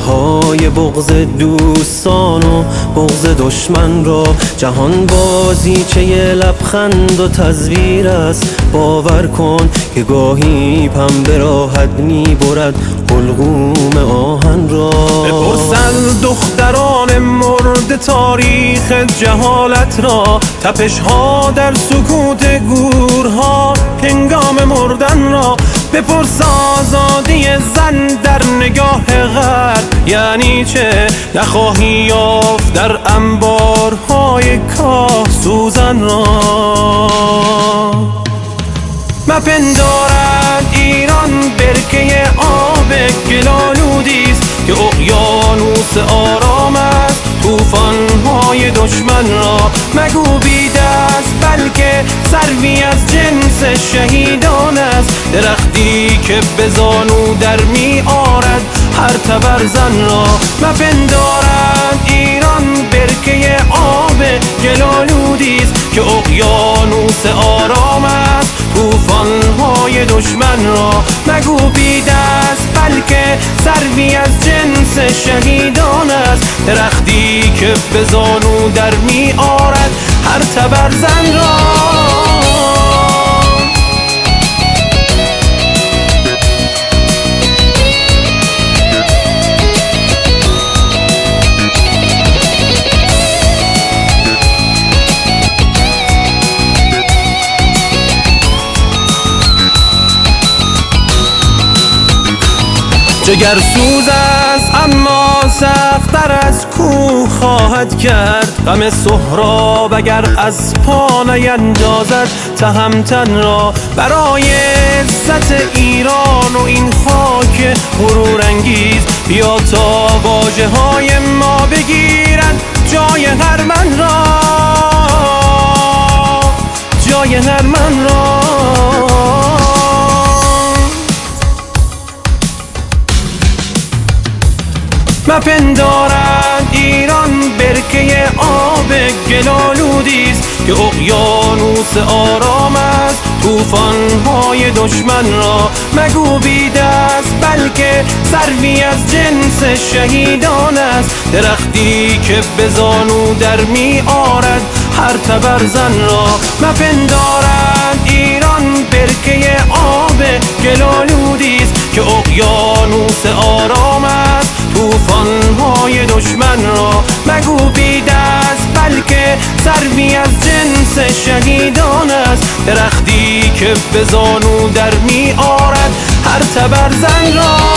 های بغض دوستان و بغض دشمن را. جهان بازیچه لبخند و تزویر است، باور کن که گاهی پنبه راحت می‌برد حلقوم آهن را. بپرسند دختران مرد تاریخ جهالت را، تپش ها در سکوت گورها هنگام مردن را. بپرس آزادی زن در نگاه غرب یعنی چه، نخواهی یافت در انبارهای کاه سوزن را. مپندارد ایران برکه آب گلالودیست که اقیانوس آرام است طوفان‌های دشمن را. مگو بید است بلکه سروی از جنس شهیدان است، درختی که به زانو در می آرد هر تبرزن را. مپندارد ایران برکه آب گلالودیست که اقیانوس آرام است طوفان‌های دشمن را. مگو بید است بلکه سروی از جنس شهیدان است، درختی که به زانو در می آرد هر تبرزن را. جگرسوز است اما سخت‌تر از کوه خواهد کرد، غم سهراب اگر از پا نیندازد تهمتن را. برای عزت ایران و این خاک غرورانگیز بیا تا واژه‌های ما بگیرند جای هر من را، جای هر من را. مپندارد ایران برکه آب گلالودیست که اقیانوس آرام است طوفان‌های دشمن را. مگو بید است بلکه سروی از جنس شهیدان است، درختی که به زانو در می آرد هر تبرزن را. مپندارد ایران برکه آب گلالودیست که اقیانوس آرام است طوفان‌های دشمن را. مگو بید است بلکه سروی از جنس شهیدان است، درختی که به زانو در می آرد هر تبرزن را.